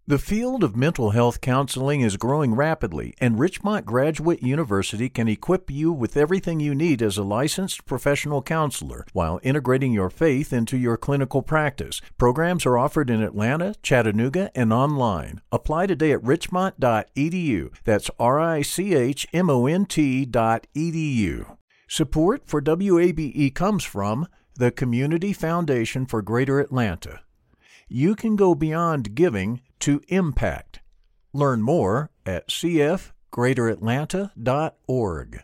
The field of mental health counseling is growing rapidly, and Richmont Graduate University can equip you with everything you need as a licensed professional counselor while integrating your faith into your clinical practice. Programs are offered in Atlanta, Chattanooga, and online. Apply today at richmont.edu. That's richmont.edu. Support for WABE comes from the Community Foundation for Greater Atlanta. You can go beyond giving to impact. Learn more at cfgreateratlanta.org.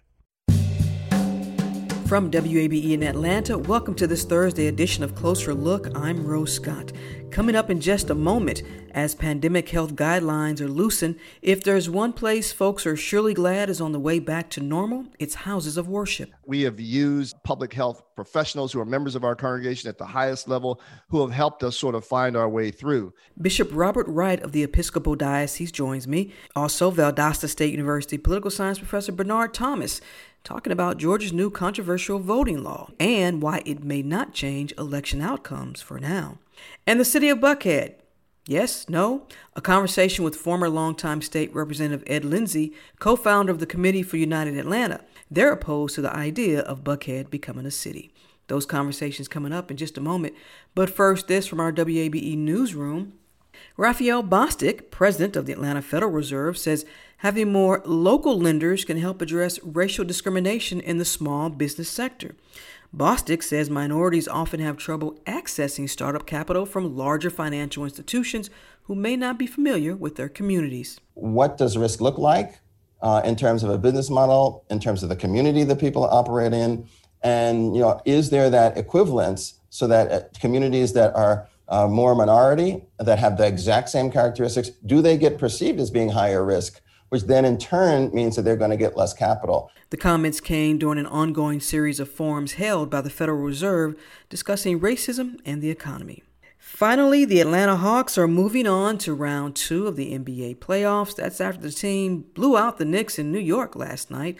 From WABE in Atlanta, welcome to this Thursday edition of Closer Look. I'm Rose Scott. Coming up in just a moment, as pandemic health guidelines are loosened, if there's one place folks are surely glad is on the way back to normal, it's houses of worship. We have used public health professionals who are members of our congregation at the highest level who have helped us sort of find our way through. Bishop Robert Wright of the Episcopal Diocese joins me. Also, Valdosta State University political science professor Bernard Thomas, talking about Georgia's new controversial voting law and why it may not change election outcomes for now. And the city of Buckhead. Yes, no, a conversation with former longtime state representative Ed Lindsay, co-founder of the Committee for United Atlanta. They're opposed to the idea of Buckhead becoming a city. Those conversations coming up in just a moment. But first, this from our WABE newsroom. Raphael Bostic, president of the Atlanta Federal Reserve, says having more local lenders can help address racial discrimination in the small business sector. Bostic says minorities often have trouble accessing startup capital from larger financial institutions who may not be familiar with their communities. What does risk look like in terms of a business model, in terms of the community that people operate in? And, is there that equivalence so that communities that are more minority, that have the exact same characteristics, do they get perceived as being higher risk, which then in turn means that they're going to get less capital? The comments came during an ongoing series of forums held by the Federal Reserve discussing racism and the economy. Finally, the Atlanta Hawks are moving on to round 2 of the NBA playoffs. That's after the team blew out the Knicks in New York last night,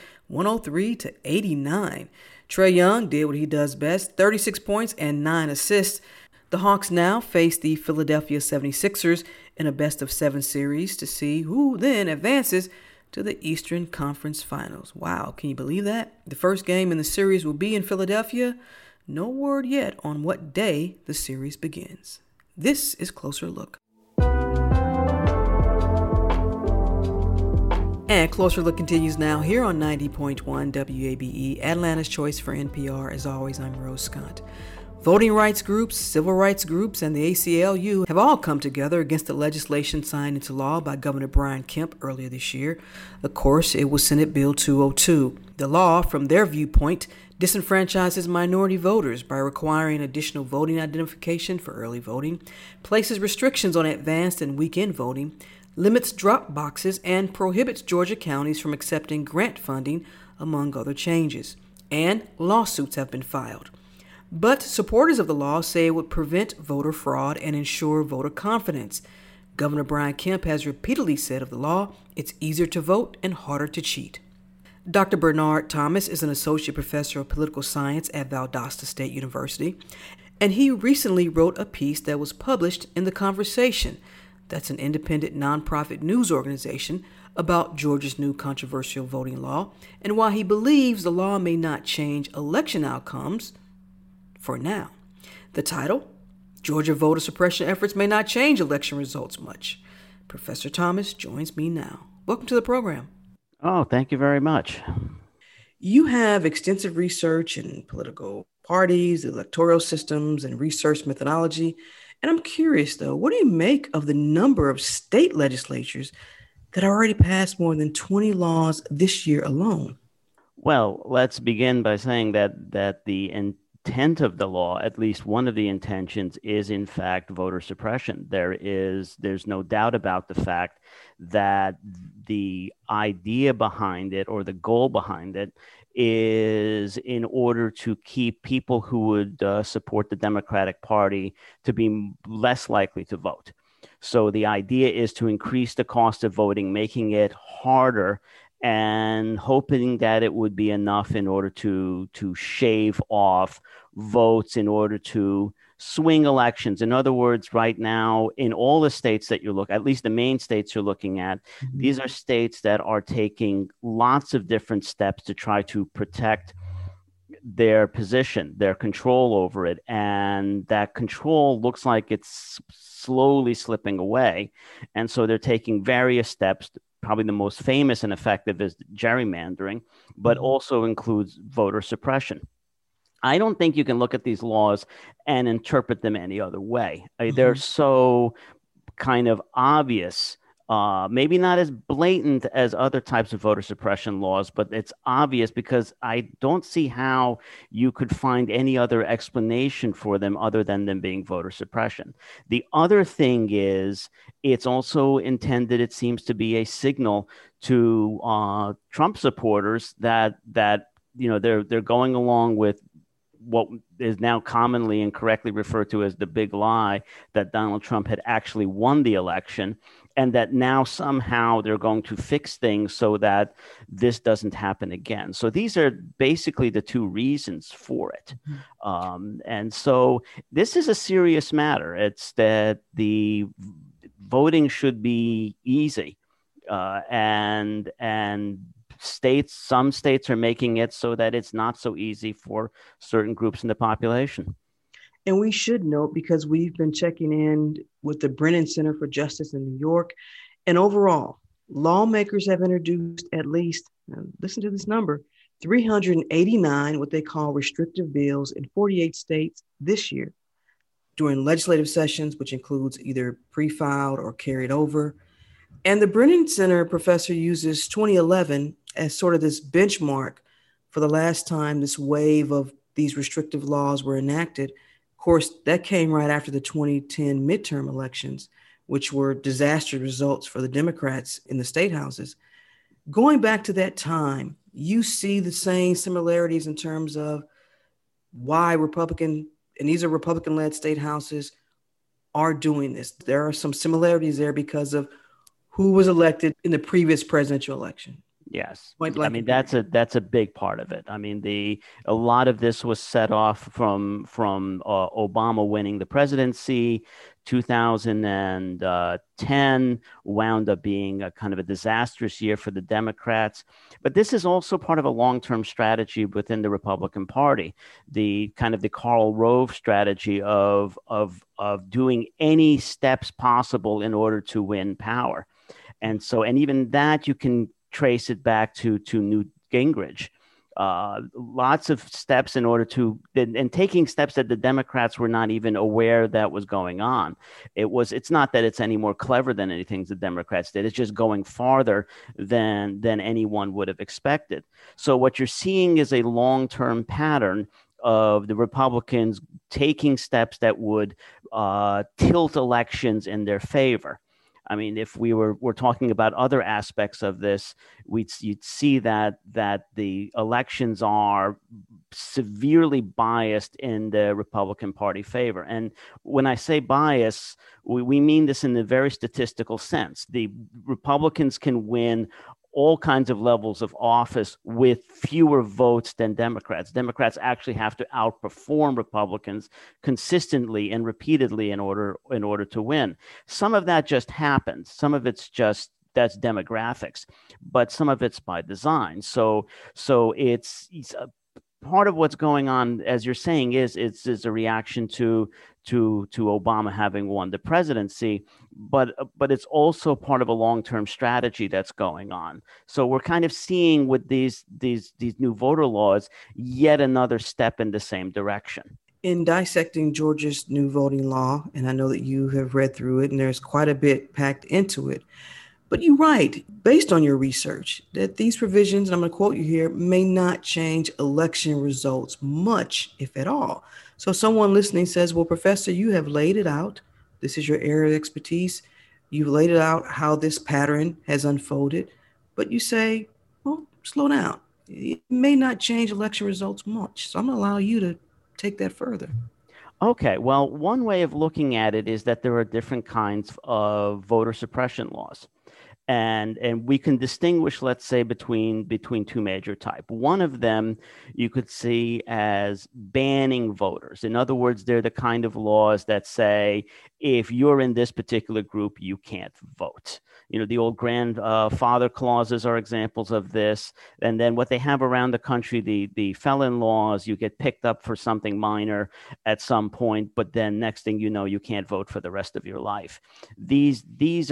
103-89. Trae Young did what he does best, 36 points and 9 assists. The Hawks now face the Philadelphia 76ers in a best-of-7 series to see who then advances to the Eastern Conference Finals. Wow, can you believe that? The first game in the series will be in Philadelphia. No word yet on what day the series begins. This is Closer Look. And Closer Look continues now here on 90.1 WABE, Atlanta's Choice for NPR. As always, I'm Rose Scott. Voting rights groups, civil rights groups, and the ACLU have all come together against the legislation signed into law by Governor Brian Kemp earlier this year. Of course, it was Senate Bill 202. The law, from their viewpoint, disenfranchises minority voters by requiring additional voting identification for early voting, places restrictions on advanced and weekend voting, limits drop boxes, and prohibits Georgia counties from accepting grant funding, among other changes. And lawsuits have been filed. But supporters of the law say it would prevent voter fraud and ensure voter confidence. Governor Brian Kemp has repeatedly said of the law, it's easier to vote and harder to cheat. Dr. Bernard Thomas is an associate professor of political science at Valdosta State University, and he recently wrote a piece that was published in The Conversation. That's an independent nonprofit news organization about Georgia's new controversial voting law and why he believes the law may not change election outcomes for now. The title, Georgia Voter Suppression Efforts May Not Change Election Results Much. Professor Thomas joins me now. Welcome to the program. Oh, thank you very much. You have extensive research in political parties, electoral systems, and research methodology. And I'm curious, though, what do you make of the number of state legislatures that already passed more than 20 laws this year alone? Well, let's begin by saying that the intent of the law, at least one of the intentions, is in fact voter suppression. There's no doubt about the fact that the idea behind it, or the goal behind it, is in order to keep people who would support the Democratic Party to be less likely to vote. So the idea is to increase the cost of voting, making it harder, and hoping that it would be enough in order to shave off votes in order to swing elections. In other words, right now, in all the states that you look, at least the main states you're looking at, these are states that are taking lots of different steps to try to protect their position, their control over it. And that control looks like it's slowly slipping away. And so they're taking various steps. Probably the most famous and effective is gerrymandering, but also includes voter suppression. I don't think you can look at these laws and interpret them any other way. They're so kind of obvious, maybe not as blatant as other types of voter suppression laws, but it's obvious because I don't see how you could find any other explanation for them other than them being voter suppression. The other thing is it's also intended, it seems to be a signal to Trump supporters that they're going along with what is now commonly and correctly referred to as the big lie, that Donald Trump had actually won the election, and that now somehow they're going to fix things so that this doesn't happen again. So these are basically the two reasons for it. And so this is a serious matter. It's that the voting should be easy, and some states are making it so that it's not so easy for certain groups in the population. And we should note, because we've been checking in with the Brennan Center for Justice in New York, and overall, lawmakers have introduced at least, listen to this number, 389 what they call restrictive bills in 48 states this year during legislative sessions, which includes either pre-filed or carried over. And the Brennan Center professor uses 2011 as sort of this benchmark for the last time this wave of these restrictive laws were enacted. Of course, that came right after the 2010 midterm elections, which were disastrous results for the Democrats in the state houses. Going back to that time, you see the same similarities in terms of why Republican, and these are Republican-led state houses, are doing this. There are some similarities there because of who was elected in the previous presidential election. Yes. I mean, that's a big part of it. I mean, a lot of this was set off from Obama winning the presidency. 2010 wound up being a kind of a disastrous year for the Democrats. But this is also part of a long-term strategy within the Republican Party, the kind of the Karl Rove strategy of doing any steps possible in order to win power. And even that you can trace it back to Newt Gingrich. Lots of steps in order to, and taking steps that the Democrats were not even aware that was going on. It's not that it's any more clever than anything the Democrats did. It's just going farther than anyone would have expected. So what you're seeing is a long-term pattern of the Republicans taking steps that would tilt elections in their favor. I mean, if we're talking about other aspects of this, you'd see that the elections are severely biased in the Republican Party favor. And when I say bias, we mean this in a very statistical sense. The Republicans can win all kinds of levels of office with fewer votes than Democrats. Democrats actually have to outperform Republicans consistently and repeatedly in order to win. Some of that just happens. Some of it's just that's demographics, but some of it's by design. So it's part of what's going on, as you're saying, is a reaction to Obama having won the presidency, but it's also part of a long-term strategy that's going on. So we're kind of seeing with these new voter laws yet another step in the same direction. In dissecting Georgia's new voting law, and I know that you have read through it, and there's quite a bit packed into it, but you write, based on your research, that these provisions, and I'm going to quote you here, may not change election results much, if at all. So someone listening says, well, Professor, you have laid it out. This is your area of expertise. You've laid it out how this pattern has unfolded. But you say, well, slow down. It may not change election results much. So I'm going to allow you to take that further. Okay, well, one way of looking at it is that there are different kinds of voter suppression laws. And we can distinguish, let's say, between two major types. One of them you could see as banning voters. In other words, they're the kind of laws that say, if you're in this particular group, you can't vote. The old grandfather clauses are examples of this. And then what they have around the country, the felon laws, you get picked up for something minor at some point, but then next thing you know, you can't vote for the rest of your life. This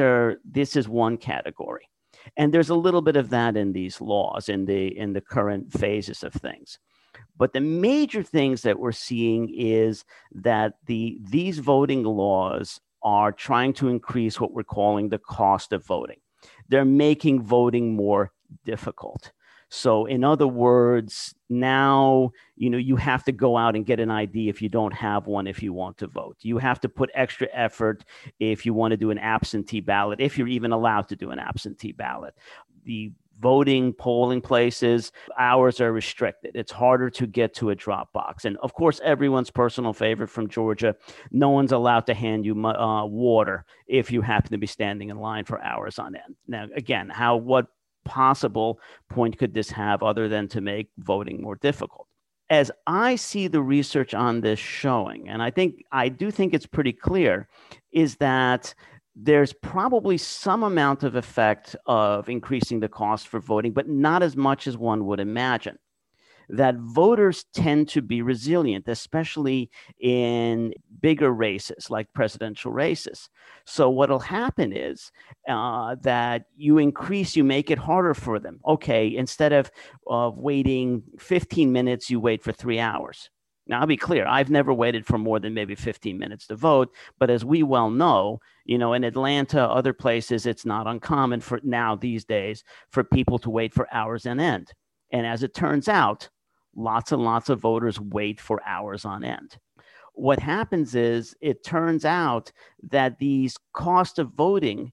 is one category. And there's a little bit of that in these laws in the current phases of things. But the major things that we're seeing is that these voting laws are trying to increase what we're calling the cost of voting. They're making voting more difficult. So in other words, now, you have to go out and get an ID if you don't have one, if you want to vote. You have to put extra effort if you want to do an absentee ballot, if you're even allowed to do an absentee ballot. The polling places, hours are restricted. It's harder to get to a drop box. And of course, everyone's personal favorite from Georgia, no one's allowed to hand you water if you happen to be standing in line for hours on end. Now, again, what possible point could this have other than to make voting more difficult? As I see the research on this showing, and I do think it's pretty clear, is that there's probably some amount of effect of increasing the cost for voting, but not as much as one would imagine. That voters tend to be resilient, especially in bigger races like presidential races. So what'll happen is that you make it harder for them. Okay, instead of waiting 15 minutes, you wait for 3 hours. Now, I'll be clear, I've never waited for more than maybe 15 minutes to vote. But as we well know, in Atlanta, other places, it's not uncommon for now these days for people to wait for hours on end. And as it turns out, lots and lots of voters wait for hours on end. What happens is it turns out that these cost of voting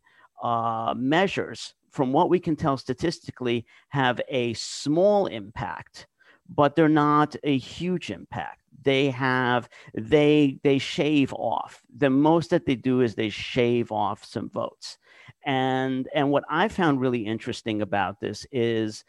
measures, from what we can tell statistically, have a small impact, but they're not a huge impact. They shave off. The most that they do is they shave off some votes. And what I found really interesting about this is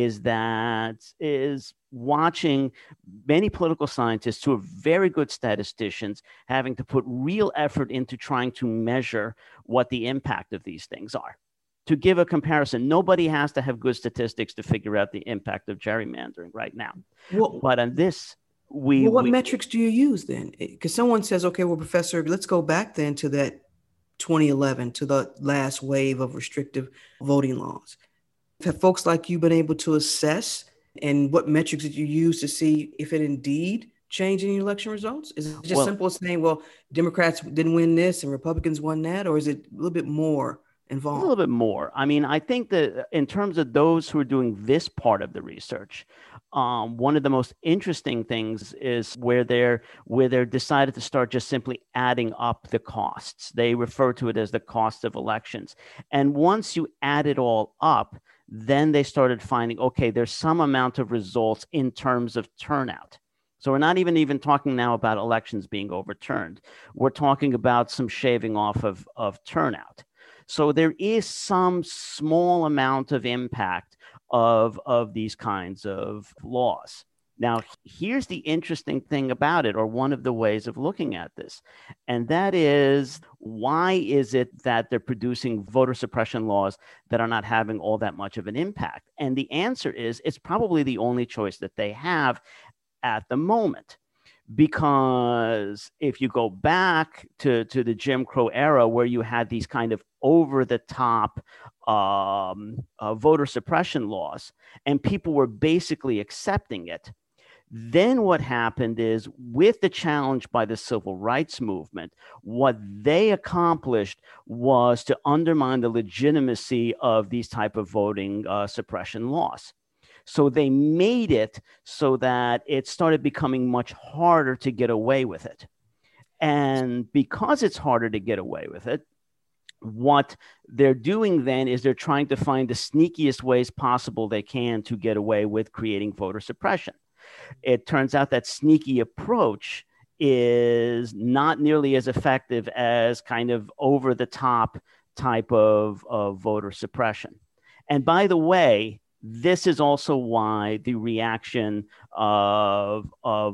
watching many political scientists who are very good statisticians having to put real effort into trying to measure what the impact of these things are. To give a comparison, nobody has to have good statistics to figure out the impact of gerrymandering right now. But on this, what metrics do you use then? Because someone says, okay, well, Professor, let's go back then to that 2011, to the last wave of restrictive voting laws. Have folks like you been able to assess, and what metrics did you use to see if it indeed changed any election results? Is it just simple as saying, well, Democrats didn't win this and Republicans won that, or is it a little bit more involved? A little bit more. I mean, I think that in terms of those who are doing this part of the research, one of the most interesting things is where they're decided to start just simply adding up the costs. They refer to it as the cost of elections. And once you add it all up, then they started finding, okay, there's some amount of results in terms of turnout. So we're not even talking now about elections being overturned. We're talking about some shaving off of turnout. So there is some small amount of impact of these kinds of laws. Now, here's the interesting thing about it, or one of the ways of looking at this, and that is, why is it that they're producing voter suppression laws that are not having all that much of an impact? And the answer is, it's probably the only choice that they have at the moment. Because if you go back to the Jim Crow era, where you had these kind of over-the-top voter suppression laws, and people were basically accepting it, then what happened is, with the challenge by the civil rights movement, what they accomplished was to undermine the legitimacy of these type of voting suppression laws. So they made it so that it started becoming much harder to get away with it. And because it's harder to get away with it, what they're doing then is they're trying to find the sneakiest ways possible they can to get away with creating voter suppression. It turns out that sneaky approach is not nearly as effective as kind of over the top type of voter suppression. And by the way, this is also why the reaction of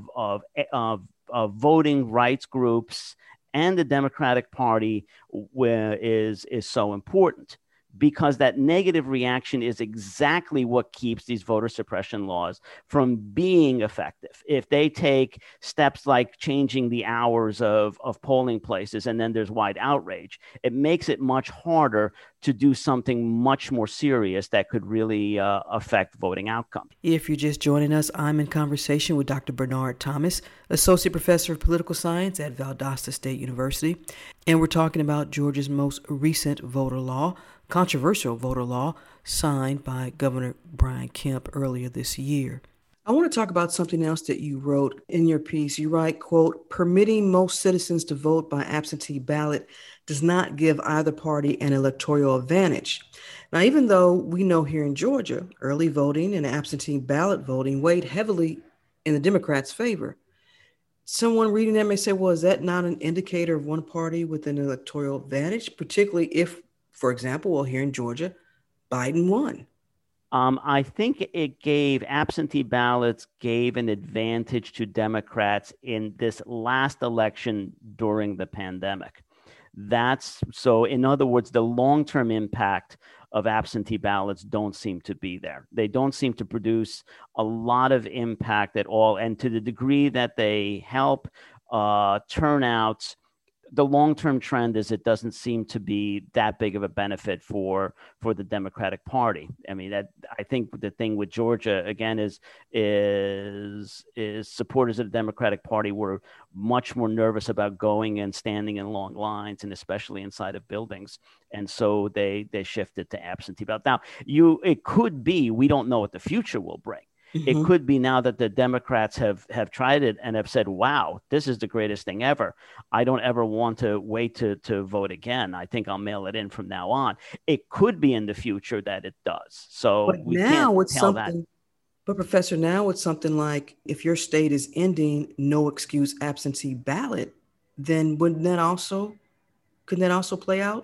voting rights groups and the Democratic Party is so important, because that negative reaction is exactly what keeps these voter suppression laws from being effective. If they take steps like changing the hours of polling places and then there's wide outrage, it makes it much harder to do something much more serious that could really affect voting outcomes. If you're just joining us, I'm in conversation with Dr. Bernard Thomas, Associate Professor of Political Science at Valdosta State University, and we're talking about Georgia's most recent voter law, controversial voter law, signed by Governor Brian Kemp earlier this year. I want to talk about something else that you wrote in your piece. You write, quote, "Permitting most citizens to vote by absentee ballot does not give either party an electoral advantage." Now, even though we know here in Georgia, early voting and absentee ballot voting weighed heavily in the Democrats' favor, someone reading that may say, well, is that not an indicator of one party with an electoral advantage, particularly if, for example, well, here in Georgia, Biden won? I think absentee ballots gave an advantage to Democrats in this last election during the pandemic. So in other words, the long-term impact of absentee ballots don't seem to be there. They don't seem to produce a lot of impact at all. And to the degree that they help turnouts, the long-term trend is it doesn't seem to be that big of a benefit for the Democratic Party. I mean, that I think the thing with Georgia again is supporters of the Democratic Party were much more nervous about going and standing in long lines, and especially inside of buildings, and so they shifted to absentee ballot. Now, it could be, we don't know what the future will bring. It could be now that the Democrats have tried it and have said, wow, this is the greatest thing ever. I don't ever want to wait to vote again. I think I'll mail it in from now on. It could be in the future that it does. So but we now can't it's tell something, that. But Professor, now it's something like if your state is ending no excuse absentee ballot, then couldn't that also play out?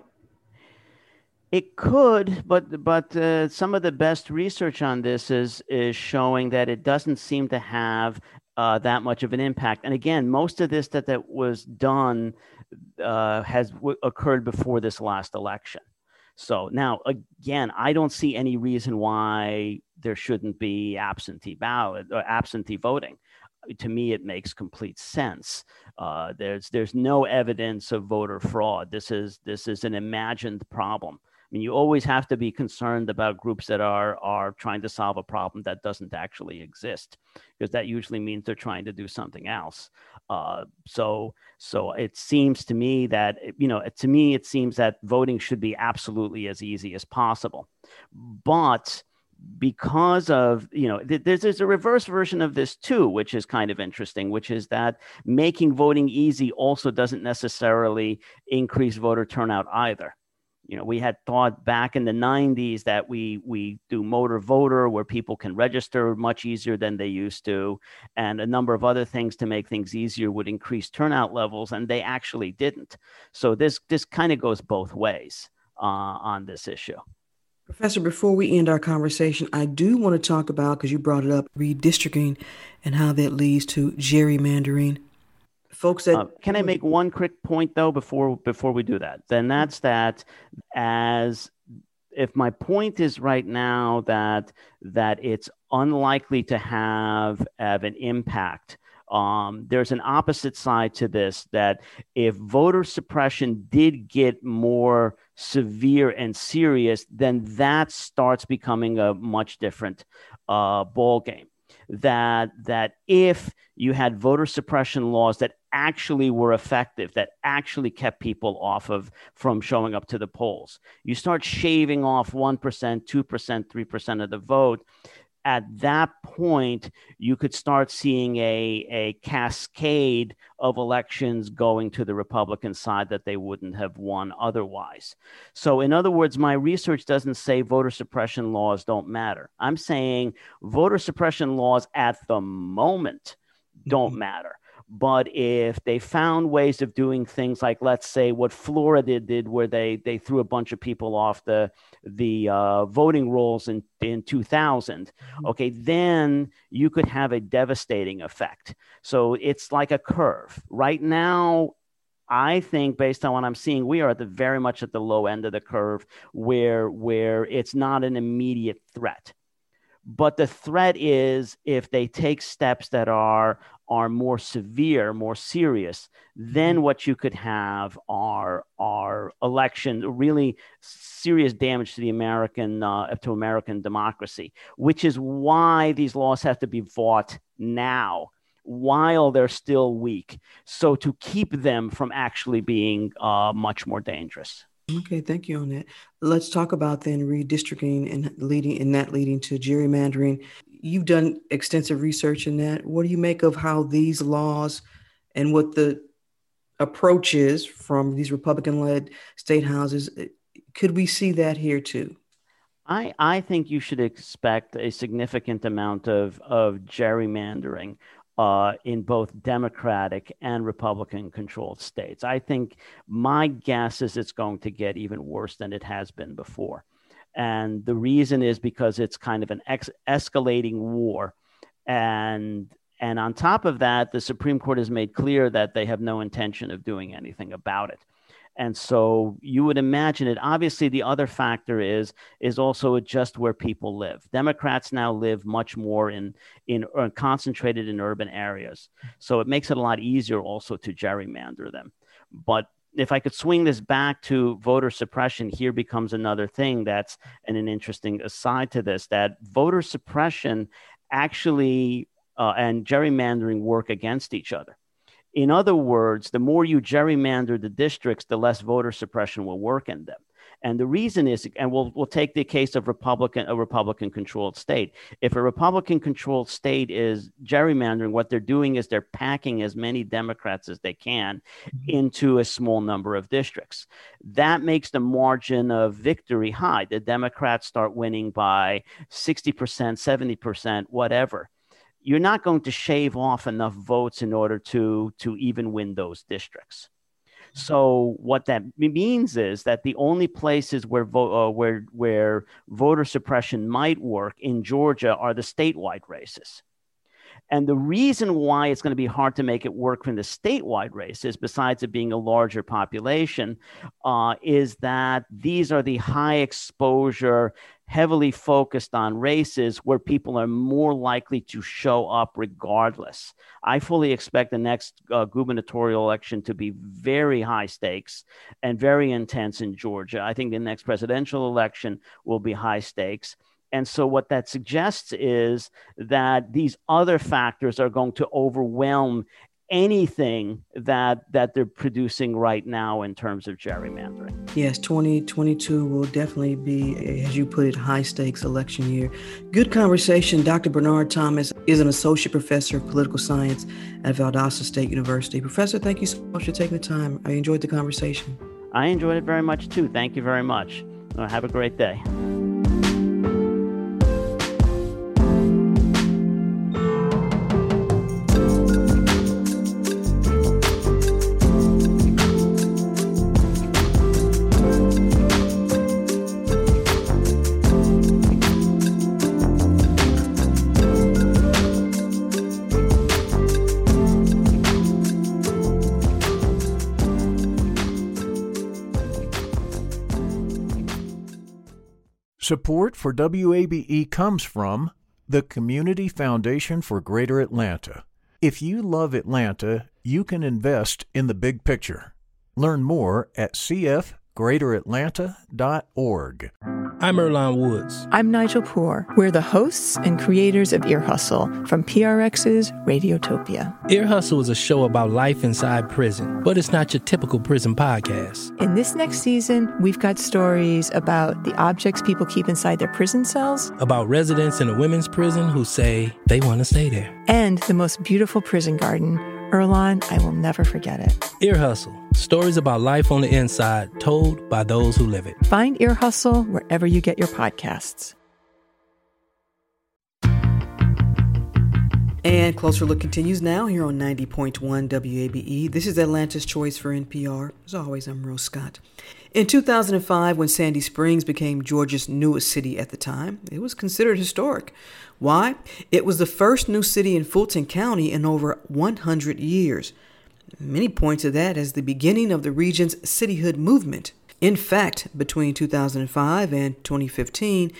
It could, but some of the best research on this is showing that it doesn't seem to have that much of an impact. And again, most of this that was done has occurred before this last election. So now, again, I don't see any reason why there shouldn't be absentee ballot or absentee voting. To me, it makes complete sense. There's no evidence of voter fraud. This is an imagined problem. I mean, you always have to be concerned about groups that are trying to solve a problem that doesn't actually exist, because that usually means they're trying to do something else. So it seems to me that, it seems that voting should be absolutely as easy as possible. But because of, there's a reverse version of this too, which is kind of interesting, which is that making voting easy also doesn't necessarily increase voter turnout either. We had thought back in the 90s that we do motor voter, where people can register much easier than they used to, and a number of other things to make things easier would increase turnout levels, and they actually didn't. So this kind of goes both ways on this issue. Professor, before we end our conversation, I do want to talk about, because you brought it up, redistricting and how that leads to gerrymandering. Folks that can I make one quick point though before we do that? Then that's that, as if my point is right now that it's unlikely to have an impact. There's an opposite side to this, that if voter suppression did get more severe and serious, then that starts becoming a much different ball game. That if you had voter suppression laws that actually were effective, that actually kept people from showing up to the polls, you start shaving off 1%, 2%, 3% of the vote. At that point, you could start seeing a cascade of elections going to the Republican side that they wouldn't have won otherwise. So in other words, my research doesn't say voter suppression laws don't matter. I'm saying voter suppression laws at the moment don't matter. But if they found ways of doing things like, let's say, what Florida did, where they threw a bunch of people off the voting rolls in 2000, okay, then you could have a devastating effect. So it's like a curve. Right now, I think, based on what I'm seeing, we are very much at the low end of the curve, where it's not an immediate threat. But the threat is if they take steps that are more severe, more serious, then what you could have are elections, really serious damage to the American democracy, which is why these laws have to be fought now, while they're still weak, so to keep them from actually being much more dangerous. Okay, thank you on that. Let's talk about then redistricting and leading to gerrymandering. You've done extensive research in that. What do you make of how these laws and what the approach is from these Republican-led state houses? Could we see that here too? I think you should expect a significant amount of gerrymandering in both Democratic and Republican-controlled states. I think my guess is it's going to get even worse than it has been before. And the reason is because it's kind of an escalating war. And on top of that, the Supreme Court has made clear that they have no intention of doing anything about it. And so you would imagine it. Obviously, the other factor is also just where people live. Democrats now live much more in concentrated in urban areas. So it makes it a lot easier also to gerrymander them. But if I could swing this back to voter suppression, here becomes another thing that's an interesting aside to this, that voter suppression actually and gerrymandering work against each other. In other words, the more you gerrymander the districts, the less voter suppression will work in them. And the reason is, and we'll take the case of a Republican-controlled state. If a Republican-controlled state is gerrymandering, what they're doing is they're packing as many Democrats as they can into a small number of districts. That makes the margin of victory high. The Democrats start winning by 60%, 70%, whatever. You're not going to shave off enough votes in order to even win those districts. So what that means is that the only places where voter suppression might work in Georgia are the statewide races. And the reason why it's going to be hard to make it work from the statewide races, besides it being a larger population, is that these are the high exposure, heavily focused on races where people are more likely to show up regardless. I fully expect the next gubernatorial election to be very high stakes and very intense in Georgia. I think the next presidential election will be high stakes. And so what that suggests is that these other factors are going to overwhelm anything that they're producing right now in terms of gerrymandering. Yes, 2022 will definitely be, as you put it, high stakes election year. Good conversation. Dr. Bernard Thomas is an associate professor of political science at Valdosta State University. Professor, thank you so much for taking the time. I enjoyed the conversation. I enjoyed it very much too. Thank you very much. Have a great day. Support for WABE comes from the Community Foundation for Greater Atlanta. If you love Atlanta, you can invest in the big picture. Learn more at cfgreateratlanta.org. I'm Earlonne Woods. I'm Nigel Poor. We're the hosts and creators of Ear Hustle from PRX's Radiotopia. Ear Hustle is a show about life inside prison, but it's not your typical prison podcast. In this next season, we've got stories about the objects people keep inside their prison cells, about residents in a women's prison who say they want to stay there, and the most beautiful prison garden. Earlonne, I will never forget it. Ear Hustle. Stories about life on the inside, told by those who live it. Find Ear Hustle wherever you get your podcasts. And Closer Look continues now here on 90.1 WABE. This is Atlanta's Choice for NPR. As always, I'm Rose Scott. In 2005, when Sandy Springs became Georgia's newest city at the time, it was considered historic. Why? It was the first new city in Fulton County in over 100 years. Many point to that as the beginning of the region's cityhood movement. In fact, between 2005 and 2015,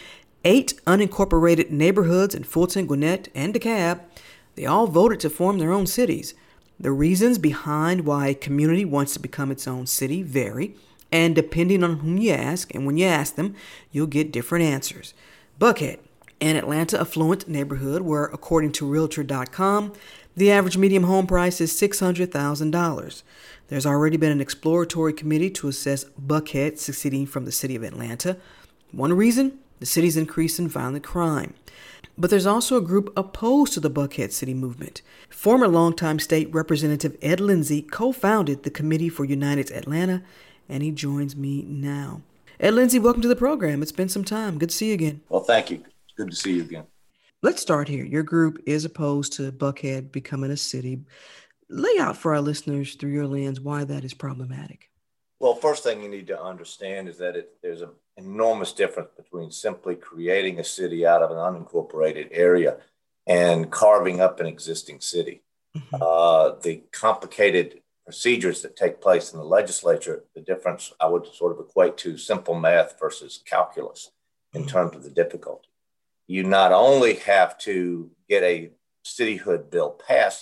8 unincorporated neighborhoods in Fulton, Gwinnett, and DeKalb, they all voted to form their own cities. The reasons behind why a community wants to become its own city vary, and depending on whom you ask, and when you ask them, you'll get different answers. Buckhead, an Atlanta affluent neighborhood where, according to Realtor.com, the average median home price is $600,000. There's already been an exploratory committee to assess Buckhead seceding from the city of Atlanta. One reason? The city's increase in violent crime. But there's also a group opposed to the Buckhead City movement. Former longtime state representative Ed Lindsay co-founded the Committee for United Atlanta, and he joins me now. Ed Lindsay, welcome to the program. It's been some time. Good to see you again. Well, thank you. It's good to see you again. Let's start here. Your group is opposed to Buckhead becoming a city. Lay out for our listeners through your lens why that is problematic. Well, first thing you need to understand is that there's an enormous difference between simply creating a city out of an unincorporated area and carving up an existing city. Mm-hmm. The complicated procedures that take place in the legislature, the difference I would sort of equate to simple math versus calculus in terms of the difficulty. You not only have to get a cityhood bill passed,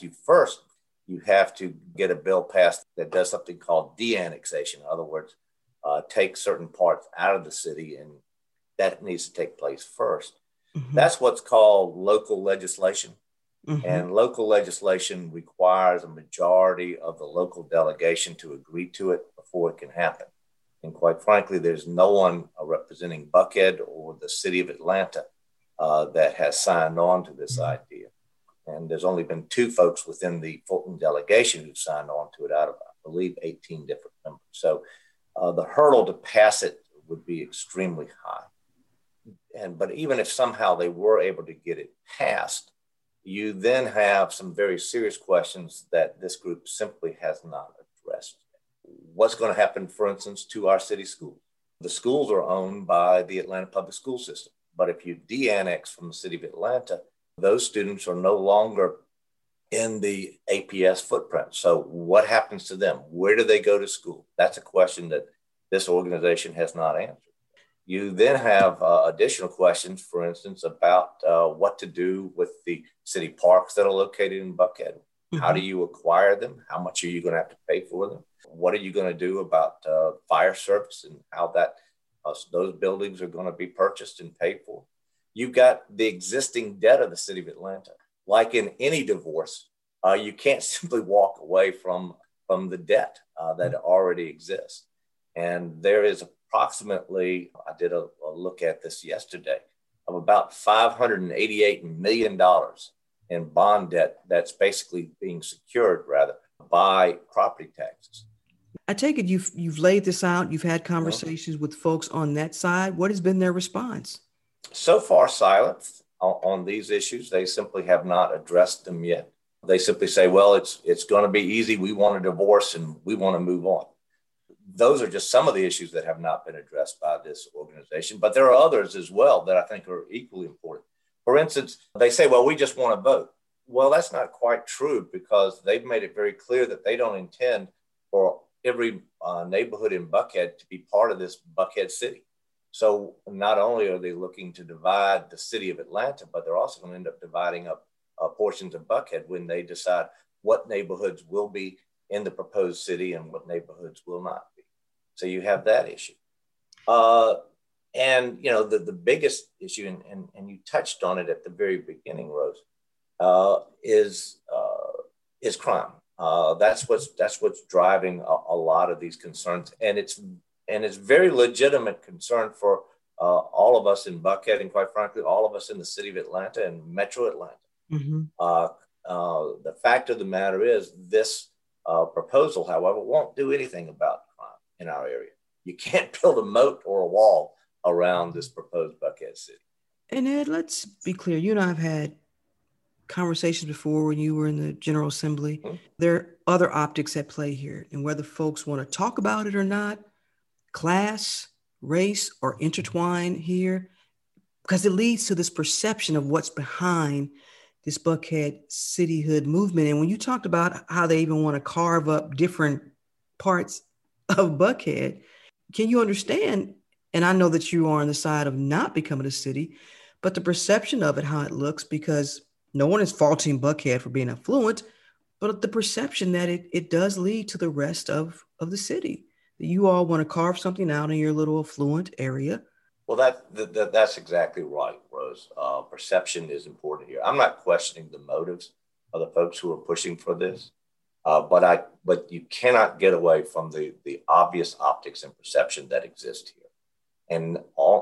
you have to get a bill passed that does something called de-annexation. In other words, take certain parts out of the city, and that needs to take place first. Mm-hmm. That's what's called local legislation. Mm-hmm. And local legislation requires a majority of the local delegation to agree to it before it can happen. And quite frankly, there's no one representing Buckhead or the city of Atlanta that has signed on to this idea. And there's only been 2 folks within the Fulton delegation who signed on to it out of, I believe, 18 different members. So the hurdle to pass it would be extremely high. But even if somehow they were able to get it passed, you then have some very serious questions that this group simply has not addressed. What's going to happen, for instance, to our city schools? The schools are owned by the Atlanta Public School System. But if you de-annex from the city of Atlanta, those students are no longer in the APS footprint. So what happens to them? Where do they go to school? That's a question that this organization has not answered. You then have additional questions, for instance, about what to do with the city parks that are located in Buckhead. Mm-hmm. How do you acquire them? How much are you going to have to pay for them? What are you going to do about fire service and how those buildings are going to be purchased and paid for? You've got the existing debt of the city of Atlanta. Like in any divorce, you can't simply walk away from the debt that already exists. And there is approximately, I did a look at this yesterday, of about $588 million in bond debt that's basically being secured, rather, by property taxes. I take it you've laid this out. You've had conversations with folks on that side. What has been their response? So far, silence on these issues. They simply have not addressed them yet. They simply say, well, it's going to be easy. We want a divorce and we want to move on. Those are just some of the issues that have not been addressed by this organization. But there are others as well that I think are equally important. For instance, they say, well, we just want to vote. Well, that's not quite true because they've made it very clear that they don't intend for every neighborhood in Buckhead to be part of this Buckhead city. So not only are they looking to divide the city of Atlanta, but they're also going to end up dividing up portions of Buckhead when they decide what neighborhoods will be in the proposed city and what neighborhoods will not be. So you have that issue. And, you know, the biggest issue, and you touched on it at the very beginning, Rose, is crime. That's what's driving a lot of these concerns. And it's very legitimate concern for all of us in Buckhead and, quite frankly, all of us in the city of Atlanta and Metro Atlanta. Mm-hmm. The fact of the matter is this proposal, however, won't do anything about crime in our area. You can't build a moat or a wall around this proposed Buckhead city. And Ed, let's be clear. You and I have had conversations before when you were in the General Assembly. Mm-hmm. There are other optics at play here, and whether folks want to talk about it or not, class, race, or intertwine here, because it leads to this perception of what's behind this Buckhead cityhood movement. And when you talked about how they even want to carve up different parts of Buckhead, can you understand? And I know that you are on the side of not becoming a city, but the perception of it, how it looks, because no one is faulting Buckhead for being affluent, but the perception that it does lead to the rest of the city. You all want to carve something out in your little affluent area. Well, that's exactly right, Rose. Perception is important here. I'm not questioning the motives of the folks who are pushing for this, but you cannot get away from the obvious optics and perception that exist here. And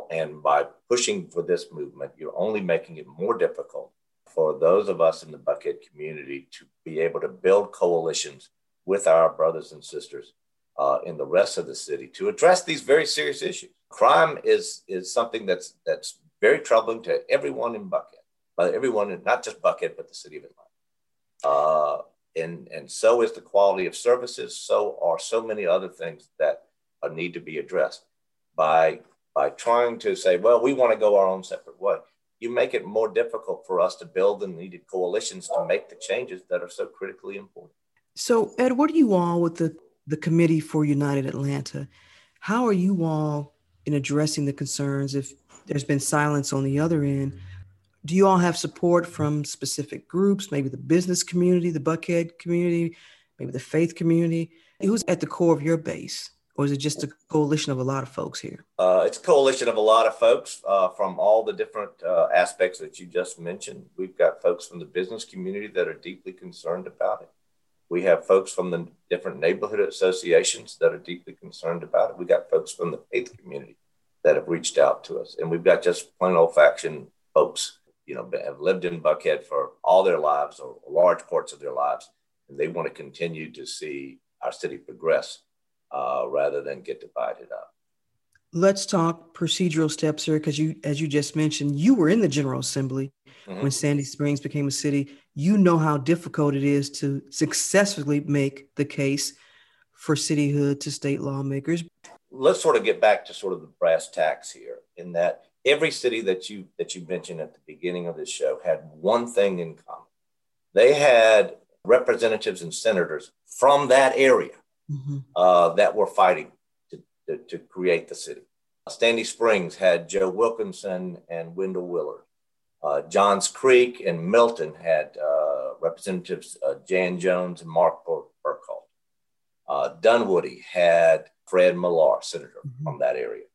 by pushing for this movement, you're only making it more difficult for those of us in the Buckhead community to be able to build coalitions with our brothers and sisters in the rest of the city to address these very serious issues. Crime is something that's very troubling to everyone in Buckhead, everyone, not just Buckhead, but the city of Atlanta. And so is the quality of services. So are so many other things that need to be addressed. By trying to say, well, we want to go our own separate way, you make it more difficult for us to build the needed coalitions to make the changes that are so critically important. So, Ed, what are you all with the Committee for United Atlanta? How are you all in addressing the concerns if there's been silence on the other end? Do you all have support from specific groups, maybe the business community, the Buckhead community, maybe the faith community? Who's at the core of your base? Or is it just a coalition of a lot of folks here? It's a coalition of a lot of folks from all the different aspects that you just mentioned. We've got folks from the business community that are deeply concerned about it. We have folks from the different neighborhood associations that are deeply concerned about it. We got folks from the faith community that have reached out to us. And we've got just plain old fashioned folks, have lived in Buckhead for all their lives or large parts of their lives. And they want to continue to see our city progress rather than get divided up. Let's talk procedural steps here, because as you just mentioned, you were in the General Assembly when Sandy Springs became a city. You know how difficult it is to successfully make the case for cityhood to state lawmakers. Let's sort of get back to sort of the brass tacks here, in that every city that you mentioned at the beginning of this show had one thing in common. They had representatives and senators from that area that were fighting to create the city. Sandy Springs had Joe Wilkinson and Wendell Willard. Johns Creek and Milton had Representatives Jan Jones and Mark Burkhalter. Dunwoody had Fred Millar, senator from that area.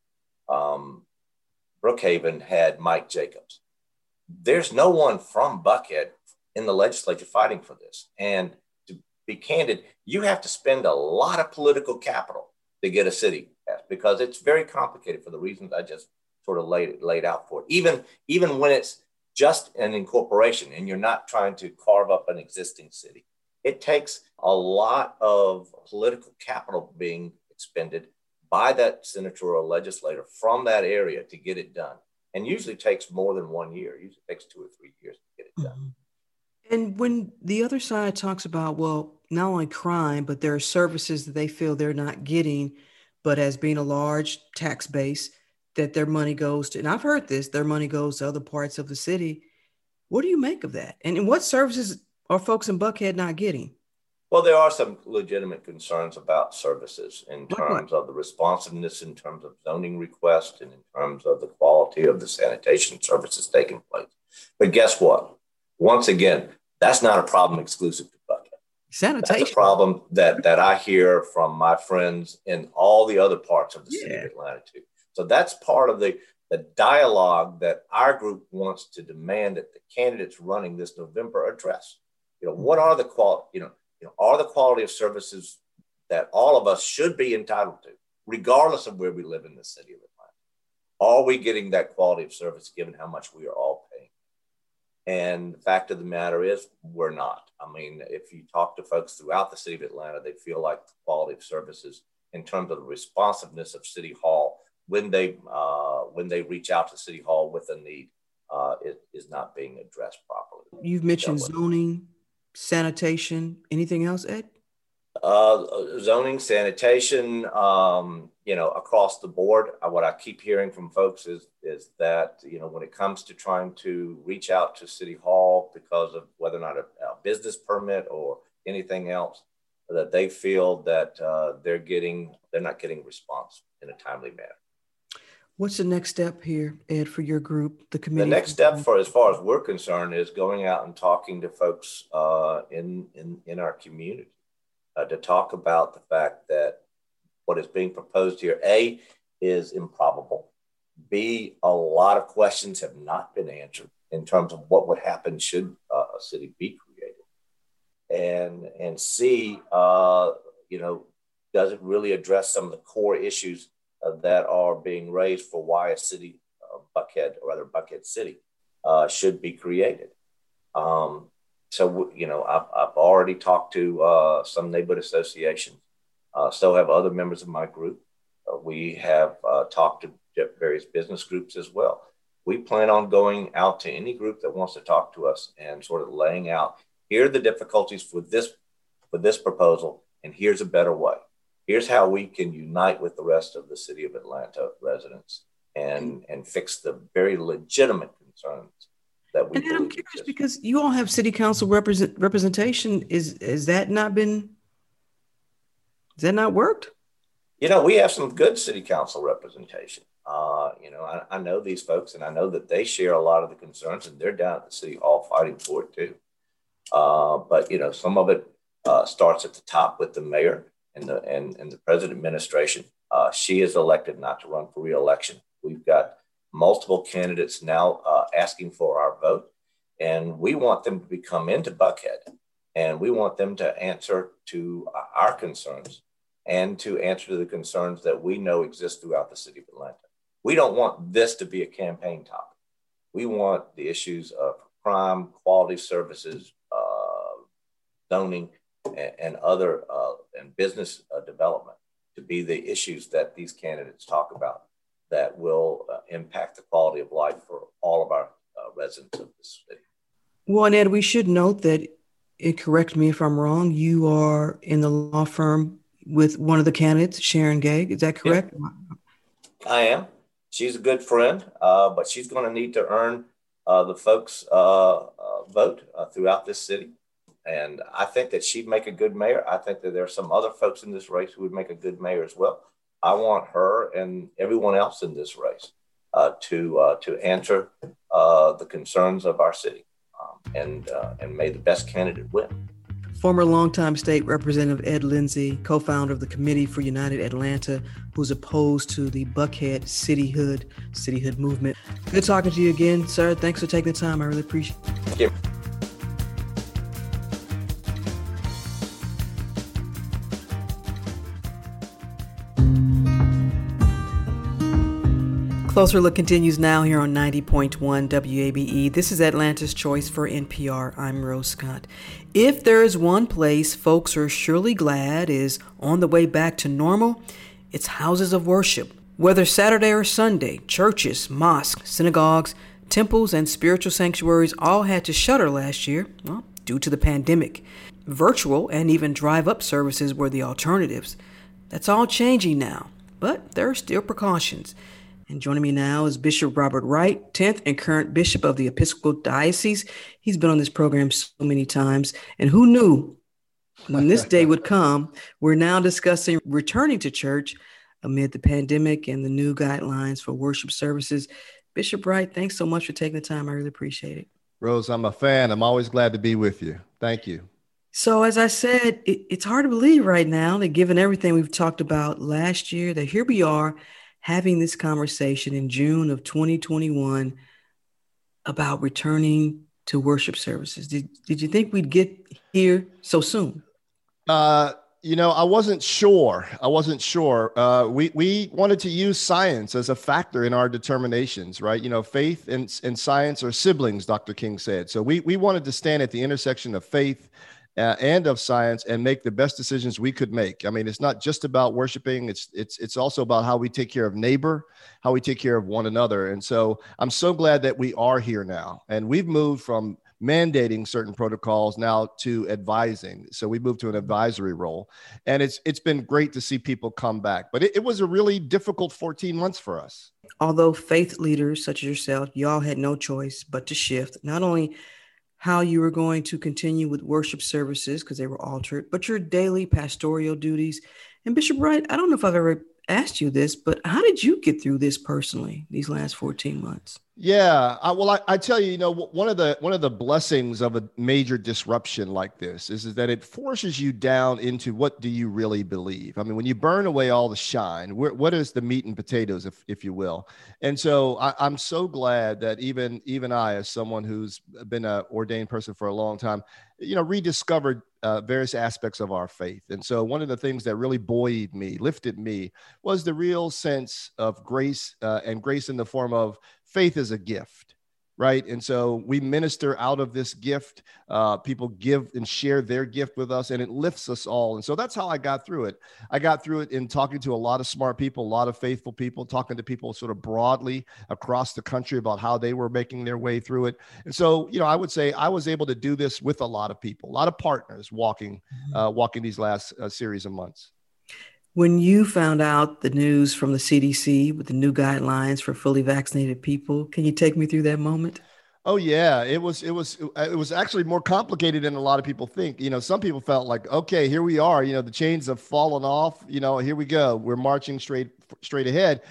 Brookhaven had Mike Jacobs. There's no one from Buckhead in the legislature fighting for this. And to be candid, you have to spend a lot of political capital to get a city passed, because it's very complicated for the reasons I just sort of laid out for it. Even when it's just an incorporation and you're not trying to carve up an existing city, it takes a lot of political capital being expended by that senator or legislator from that area to get it done. And usually takes more than 1 year. It usually takes 2 or 3 years to get it done. And when the other side talks about, well, not only crime, but there are services that they feel they're not getting, but as being a large tax base, that their money goes to, and I've heard this, their money goes to other parts of the city. What do you make of that? And what services are folks in Buckhead not getting? Well, there are some legitimate concerns about services in terms of the responsiveness, in terms of zoning requests, and in terms of the quality of the sanitation services taking place. But guess what? Once again, that's not a problem exclusive to Buckhead. Sanitation. That's a problem that I hear from my friends in all the other parts of the city of Atlanta too. So that's part of the dialogue that our group wants to demand that the candidates running this November address. What are the quality of services that all of us should be entitled to, regardless of where we live in the city of Atlanta? Are we getting that quality of service given how much we are all paying? And the fact of the matter is, we're not. I mean, if you talk to folks throughout the city of Atlanta, they feel like the quality of services in terms of the responsiveness of City Hall when they reach out to City Hall with a need, it is not being addressed properly. You've mentioned zoning, sanitation, anything else, Ed? Zoning, sanitation, across the board. What I keep hearing from folks is that, when it comes to trying to reach out to City Hall because of whether or not a business permit or anything else, that they feel that they're not getting response in a timely manner. What's the next step here, Ed, for your group, the committee? The next step, as far as we're concerned, is going out and talking to folks in our community to talk about the fact that what is being proposed here, A, is improbable. B, a lot of questions have not been answered in terms of what would happen should a city be created. And C, doesn't really address some of the core issues that are being raised for why a city, Buckhead City, should be created. So, I've already talked to some neighborhood associations. So have other members of my group. We have talked to various business groups as well. We plan on going out to any group that wants to talk to us and sort of laying out, here are the difficulties for this proposal, and here's a better way. Here's how we can unite with the rest of the city of Atlanta residents and fix the very legitimate concerns that we. And then I'm curious because you all have city council representation. Has that not worked? We have some good city council representation. I know these folks, and I know that they share a lot of the concerns, and they're down at the city hall fighting for it too. But some of it starts at the top with the mayor and the president administration. She is elected not to run for re-election. We've got multiple candidates now asking for our vote, and we want them to come into Buckhead, and we want them to answer to our concerns and to answer to the concerns that we know exist throughout the city of Atlanta. We don't want this to be a campaign topic. We want the issues of crime, quality services, zoning, and other and business development to be the issues that these candidates talk about that will impact the quality of life for all of our residents of this city. Well, and Ed, we should note that, correct me if I'm wrong, you are in the law firm with one of the candidates, Sharon Gegg. Is that correct? Yeah, I am. She's a good friend, but she's going to need to earn the folks' vote throughout this city. And I think that she'd make a good mayor. I think that there are some other folks in this race who would make a good mayor as well. I want her and everyone else in this race to answer the concerns of our city, and may the best candidate win. Former longtime state representative Ed Lindsay, co-founder of the Committee for United Atlanta, who's opposed to the Buckhead cityhood movement. Good talking to you again, sir. Thanks for taking the time. I really appreciate it. Thank you. Closer Look continues now here on 90.1 WABE. This is Atlanta's Choice for NPR. I'm Rose Scott. If there is one place folks are surely glad is on the way back to normal, it's houses of worship. Whether Saturday or Sunday, churches, mosques, synagogues, temples, and spiritual sanctuaries all had to shutter last year, due to the pandemic. Virtual and even drive-up services were the alternatives. That's all changing now, but there are still precautions. And joining me now is Bishop Robert Wright, 10th and current Bishop of the Episcopal Diocese. He's been on this program so many times. And who knew when this day would come? We're now discussing returning to church amid the pandemic and the new guidelines for worship services. Bishop Wright, thanks so much for taking the time. I really appreciate it. Rose, I'm a fan. I'm always glad to be with you. Thank you. So as I said, it's hard to believe right now that given everything we've talked about last year, that here we are having this conversation in June of 2021 about returning to worship services. Did you think we'd get here so soon? I wasn't sure. We wanted to use science as a factor in our determinations, right? Faith and science are siblings, Dr. King said. So we wanted to stand at the intersection of faith and of science and make the best decisions we could make. I mean, it's not just about worshiping. It's also about how we take care of neighbor, how we take care of one another. And so I'm so glad that we are here now. And we've moved from mandating certain protocols now to advising. So we moved to an advisory role, and it's been great to see people come back. But it was a really difficult 14 months for us. Although faith leaders such as yourself, y'all had no choice but to shift not only how you were going to continue with worship services because they were altered, but your daily pastoral duties. And Bishop Wright, I don't know if I've ever asked you this, but how did you get through this personally, these last 14 months? Yeah, I tell you, one of the blessings of a major disruption like this is that it forces you down into what do you really believe. I mean, when you burn away all the shine, what is the meat and potatoes, if you will? And so I'm so glad that even I, as someone who's been an ordained person for a long time, rediscovered various aspects of our faith. And so one of the things that really buoyed me, lifted me, was the real sense of grace, and grace in the form of faith is a gift, right? And so we minister out of this gift. People give and share their gift with us, and it lifts us all. And so that's how I got through it. I got through it in talking to a lot of smart people, a lot of faithful people, talking to people sort of broadly across the country about how they were making their way through it. And so, I would say I was able to do this with a lot of people, a lot of partners walking these last series of months. When you found out the news from the CDC with the new guidelines for fully vaccinated people, can you take me through that moment? Oh yeah, it was actually more complicated than a lot of people think. Some people felt like, okay, here we are. The chains have fallen off. Here we go. We're marching straight ahead.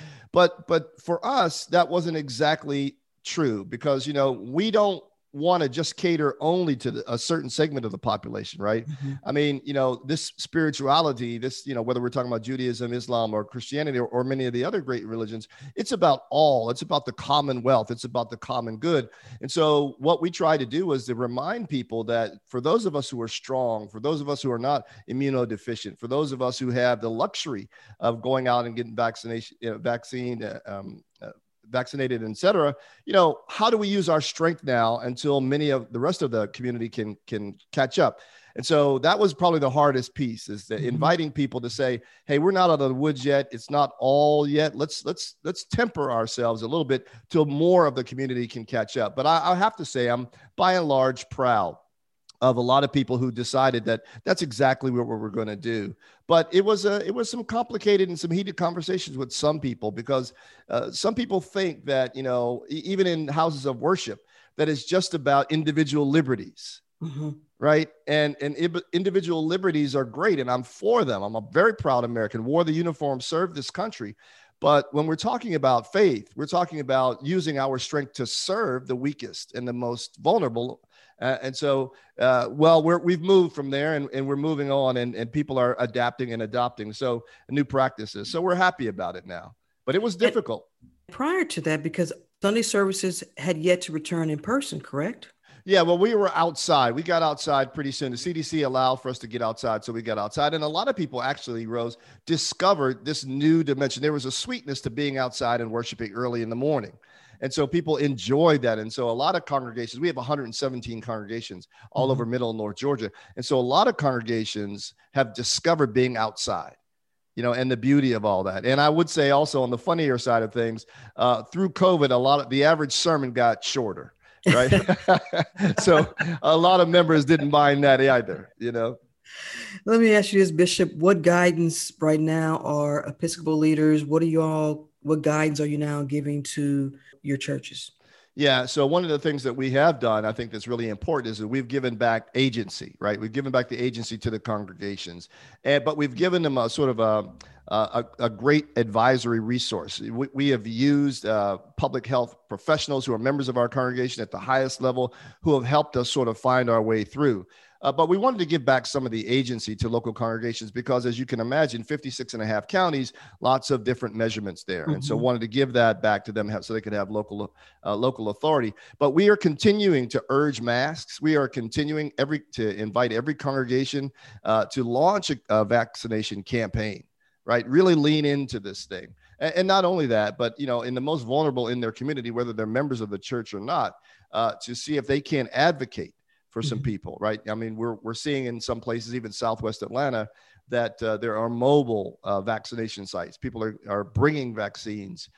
But for us, that wasn't exactly true because we don't want to just cater only to a certain segment of the population, right? Mm-hmm. I mean, this spirituality, whether we're talking about Judaism, Islam, or Christianity, or many of the other great religions, it's about all. It's about the commonwealth. It's about the common good. And so what we try to do is to remind people that for those of us who are strong, for those of us who are not immunodeficient, for those of us who have the luxury of going out and getting vaccinated, et cetera, how do we use our strength now until many of the rest of the community can catch up? And so that was probably the hardest piece, is that inviting people to say, hey, we're not out of the woods yet. It's not all yet. Let's temper ourselves a little bit till more of the community can catch up. But I have to say, I'm by and large proud of a lot of people who decided that that's exactly what we're going to do. But it was some complicated and some heated conversations with some people, because some people think that, even in houses of worship, that it's just about individual liberties, right? And individual liberties are great, and I'm for them. I'm a very proud American, wore the uniform, served this country. But when we're talking about faith, we're talking about using our strength to serve the weakest and the most vulnerable. And so, we've moved from there, and we're moving on, and people are adapting and adopting new practices. So we're happy about it now, but it was difficult. And prior to that, because Sunday services had yet to return in person, correct? Yeah, well, we were outside. We got outside pretty soon. The CDC allowed for us to get outside, so we got outside. And a lot of people actually, Rose, discovered this new dimension. There was a sweetness to being outside and worshiping early in the morning. And so people enjoyed that. And so a lot of congregations, we have 117 congregations all over Middle and North Georgia. And so a lot of congregations have discovered being outside, and the beauty of all that. And I would say also, on the funnier side of things, through COVID, the average sermon got shorter, right? So a lot of members didn't mind that either, Let me ask you this, Bishop, what guidance right now are Episcopal leaders? What guidance are you now giving to your churches? Yeah. So one of the things that we have done, I think that's really important, is that we've given back agency, right? We've given back the agency to the congregations, but we've given them a sort of a great advisory resource. We have used public health professionals who are members of our congregation at the highest level, who have helped us sort of find our way through. But we wanted to give back some of the agency to local congregations because, as you can imagine, 56 and a half counties, lots of different measurements there. And so wanted to give that back to them so they could have local authority. But we are continuing to urge masks. We are continuing to invite every congregation to launch a vaccination campaign, right? Really lean into this thing. And not only that, but, in the most vulnerable in their community, whether they're members of the church or not, to see if they can advocate for some people, right? I mean, we're seeing in some places, even Southwest Atlanta, that there are mobile vaccination sites. People are bringing vaccines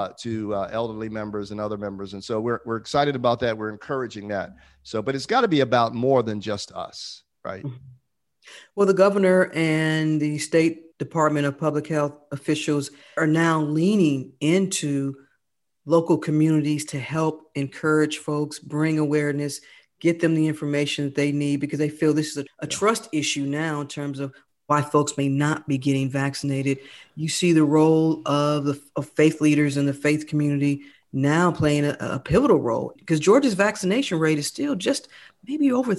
to elderly members and other members. And so we're excited about that. We're encouraging that. So, but it's got to be about more than just us, right? Well, the governor and the State Department of Public Health officials are now leaning into local communities to help encourage folks, bring awareness, get them the information that they need, because they feel this is a trust issue now in terms of why folks may not be getting vaccinated. You see the role of faith leaders in the faith community now playing a pivotal role, because Georgia's vaccination rate is still just maybe over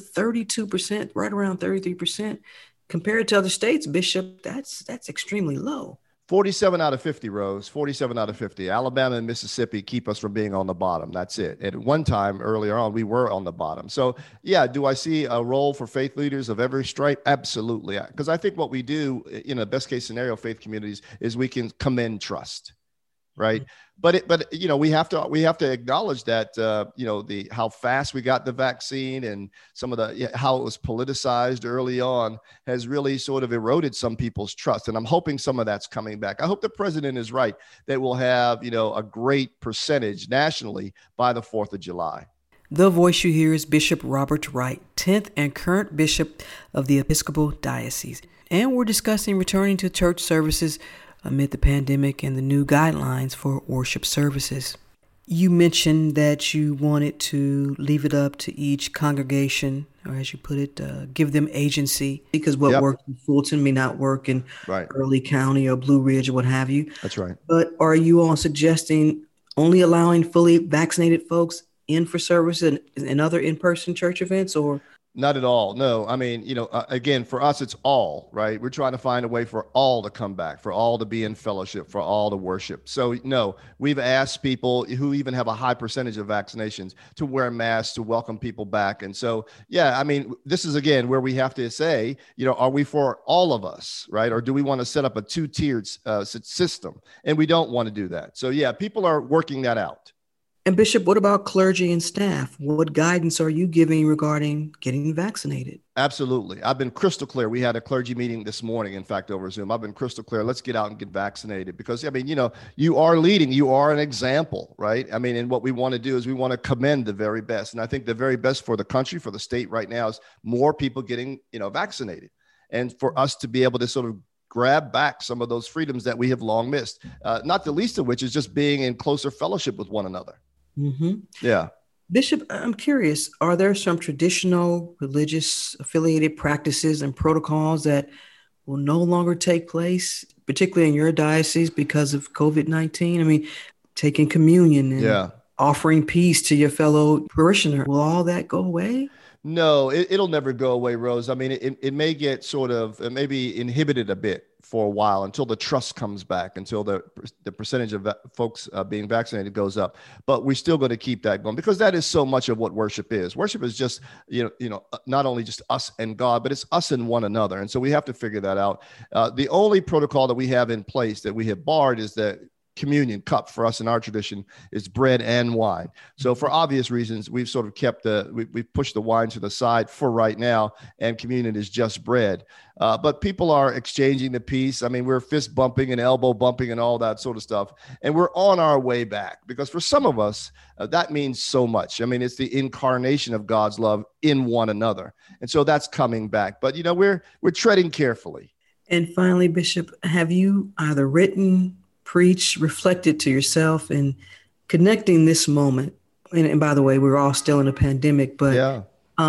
32%, right around 33%. Compared to other states, Bishop, that's extremely low. 47 out of 50, Rose, 47 out of 50. Alabama and Mississippi keep us from being on the bottom. That's it. At one time earlier on, we were on the bottom. So, yeah, do I see a role for faith leaders of every stripe? Absolutely. Because I think what we do in a best case scenario, faith communities, is we can commend trust, right? But you know, we have to acknowledge that you know, how fast we got the vaccine and some of how it was politicized early on has really sort of eroded some people's trust. And I'm hoping some of that's coming back. I hope the president is right that we'll have, you know, a great percentage nationally by the 4th of July. The voice you hear is Bishop Robert Wright, 10th and current bishop of the Episcopal Diocese. And we're discussing returning to church services amid the pandemic and the new guidelines for worship services. You mentioned that you wanted to leave it up to each congregation, or as you put it, give them agency, because what works in Fulton may not work in Early County or Blue Ridge or what have you. That's right. But are you all suggesting only allowing fully vaccinated folks in for service and other in-person church events, or? Not at all. No, I mean, you know, again, for us, it's all, right? We're trying to find a way for all to come back, for all to be in fellowship, for all to worship. So, no, we've asked people who even have a high percentage of vaccinations to wear masks to welcome people back. And so, yeah, I mean, this is, again, where we have to say, you know, are we for all of us, right? Or do we want to set up a two-tiered system? And we don't want to do that. So, yeah, people are working that out. And Bishop, what about clergy and staff? What guidance are you giving regarding getting vaccinated? Absolutely. I've been crystal clear. We had a clergy meeting this morning, in fact, over Zoom. I've been crystal clear. Let's get out and get vaccinated, because, I mean, you know, you are leading, you are an example, right? I mean, and what we want to do is we want to commend the very best. And I think the very best for the country, for the state right now, is more people getting, you know, vaccinated, and for us to be able to sort of grab back some of those freedoms that we have long missed, not the least of which is just being in closer fellowship with one another. Mm-hmm. Yeah. Bishop, I'm curious, are there some traditional religious affiliated practices and protocols that will no longer take place, particularly in your diocese because of COVID-19? I mean, taking communion and offering peace to your fellow parishioner. Will all that go away? No, it'll never go away, Rose. I mean, it may get sort of maybe inhibited a bit for a while until the trust comes back, until the percentage of folks being vaccinated goes up. But we're still going to keep that going, because that is so much of what worship is. Worship is just, you know, not only just us and God, but it's us and one another. And so we have to figure that out. The only protocol that we have in place that we have barred is that communion cup for us in our tradition is bread and wine. So for obvious reasons, we've sort of kept we've pushed the wine to the side for right now, and communion is just bread. But people are exchanging the peace. I mean, we're fist bumping and elbow bumping and all that sort of stuff. And we're on our way back, because for some of us, that means so much. I mean, it's the incarnation of God's love in one another. And so that's coming back. But, you know, we're treading carefully. And finally, Bishop, have you either written, preached, reflected to yourself and connecting this moment? And by the way, we're all still in a pandemic, but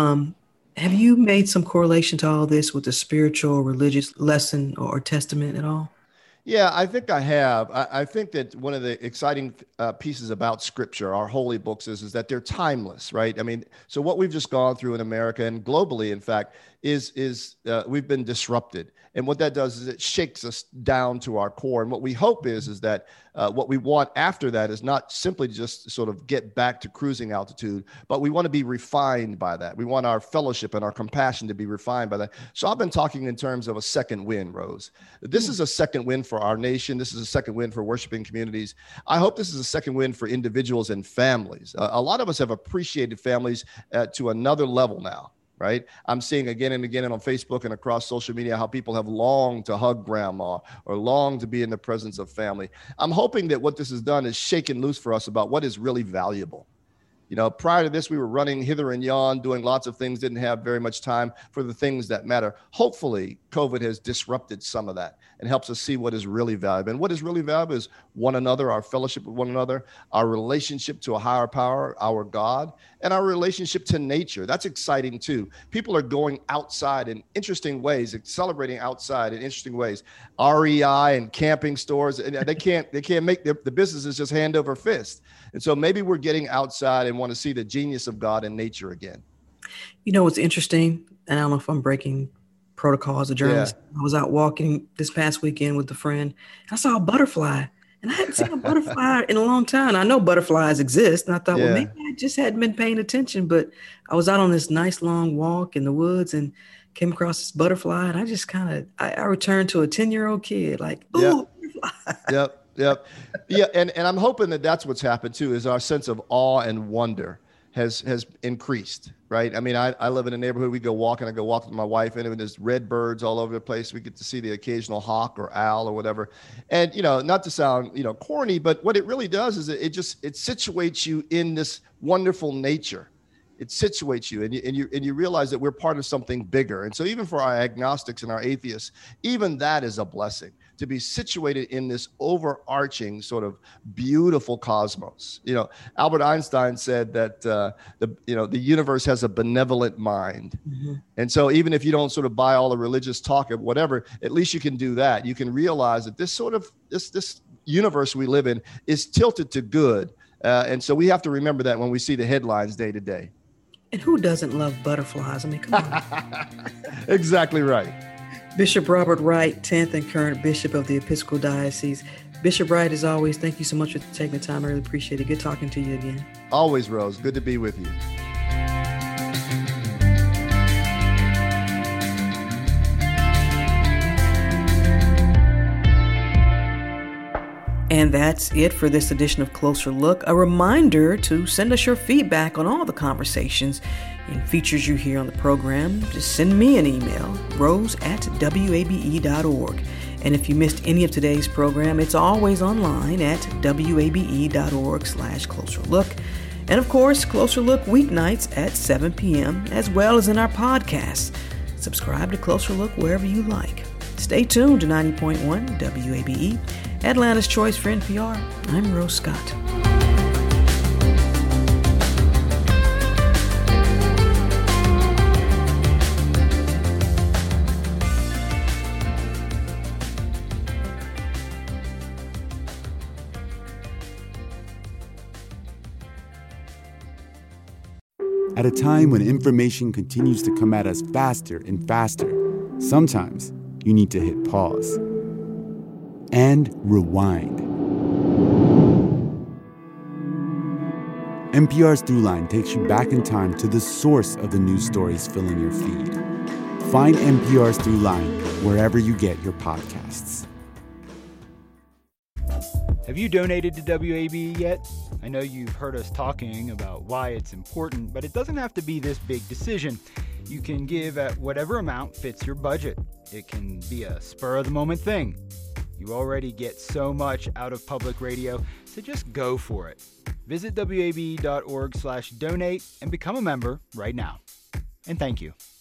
have you made some correlation to all this with the spiritual, religious lesson or testament at all? Yeah, I think I have. I think that one of the exciting pieces about Scripture, our holy books, is that they're timeless, right? I mean, so what we've just gone through in America and globally, in fact, is we've been disrupted. And what that does is it shakes us down to our core. And what we hope is that what we want after that is not simply just sort of get back to cruising altitude, but we want to be refined by that. We want our fellowship and our compassion to be refined by that. So I've been talking in terms of a second wind, Rose. This is a second wind for our nation. This is a second win for worshiping communities. I hope this is a second win for individuals and families. A lot of us have appreciated families to another level now. Right? I'm seeing again and again on Facebook and across social media how people have longed to hug grandma or longed to be in the presence of family. I'm hoping that what this has done is shaken loose for us about what is really valuable. You know, prior to this, we were running hither and yon, doing lots of things, didn't have very much time for the things that matter. Hopefully, COVID has disrupted some of that and helps us see what is really valuable. And what is really valuable is one another, our fellowship with one another, our relationship to a higher power, our God, and our relationship to nature. That's exciting too. People are going outside in interesting ways, celebrating outside in interesting ways. REI and camping stores, and they can't make the businesses just hand over fist. And so maybe we're getting outside and want to see the genius of God in nature again. You know, what's interesting, and I don't know if I'm breaking protocol as a journalist. Yeah. I was out walking this past weekend with a friend. I saw a butterfly, and I hadn't seen a butterfly in a long time. I know butterflies exist, and I thought, well, maybe I just hadn't been paying attention. But I was out on this nice long walk in the woods and came across this butterfly, and I just I returned to a 10-year-old kid, like, ooh, butterfly. Yep. Yeah. And I'm hoping that that's what's happened too, is our sense of awe and wonder has increased, right? I mean, I live in a neighborhood, we go walking, I go walking with my wife, and there's red birds all over the place. We get to see the occasional hawk or owl or whatever. And, you know, not to sound, corny, but what it really does is it situates you in this wonderful nature. It situates you and you realize that we're part of something bigger. And so even for our agnostics and our atheists, even that is a blessing, to be situated in this overarching sort of beautiful cosmos. Albert Einstein said that the universe has a benevolent mind. Mm-hmm. And so even if you don't sort of buy all the religious talk of whatever, at least you can do that. You can realize that this universe we live in is tilted to good. And so we have to remember that when we see the headlines day to day. And who doesn't love butterflies? I mean, come on. Exactly right. Bishop Robert Wright, 10th and current Bishop of the Episcopal Diocese. Bishop Wright, as always, thank you so much for taking the time. I really appreciate it. Good talking to you again. Always, Rose. Good to be with you. And that's it for this edition of Closer Look. A reminder to send us your feedback on all the conversations and features you hear on the program. Just send me an email, rose@wabe.org. And if you missed any of today's program, it's always online at wabe.org/closerlook. And of course, Closer Look weeknights at 7 p.m., as well as in our podcasts. Subscribe to Closer Look wherever you like. Stay tuned to 90.1 WABE, Atlanta's Choice for NPR. I'm Rose Scott. At a time when information continues to come at us faster and faster, sometimes you need to hit pause and rewind. NPR's Throughline takes you back in time to the source of the news stories filling your feed. Find NPR's Throughline wherever you get your podcasts. Have you donated to WABE yet? I know you've heard us talking about why it's important, but it doesn't have to be this big decision. You can give at whatever amount fits your budget. It can be a spur-of-the-moment thing. You already get so much out of public radio, so just go for it. Visit wabe.org/donate and become a member right now. And thank you.